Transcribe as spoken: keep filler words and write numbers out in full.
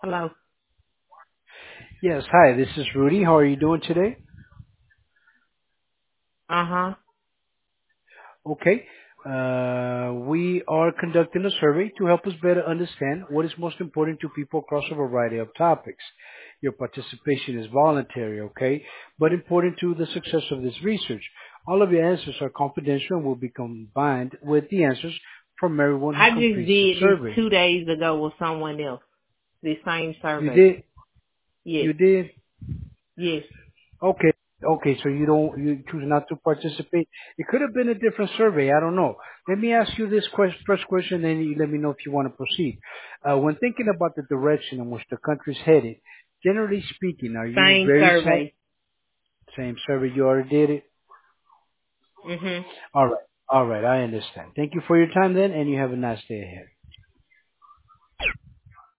Hello. Yes, hi, this is Rudy. How are you doing today? Uh huh. Okay. Uh, we are conducting a survey to help us better understand what is most important to people across a variety of topics. Your participation is voluntary, okay, but important to the success of this research. All of your answers are confidential and will be combined with the answers from everyone who I just completes the did this survey. two days ago with someone else. The same You survey. did? Yes. You did? Yes. Okay. Okay, so you don't, you choose not to participate. It could have been a different survey. I don't know. Let me ask you this quest, first question, then you let me know if you want to proceed. Uh, when thinking about the direction in which the country's headed, generally speaking, are you Same very sad? survey. Same survey, you already did it? Mhm. All right. All right, I understand. Thank you for your time then, and you have a nice day ahead.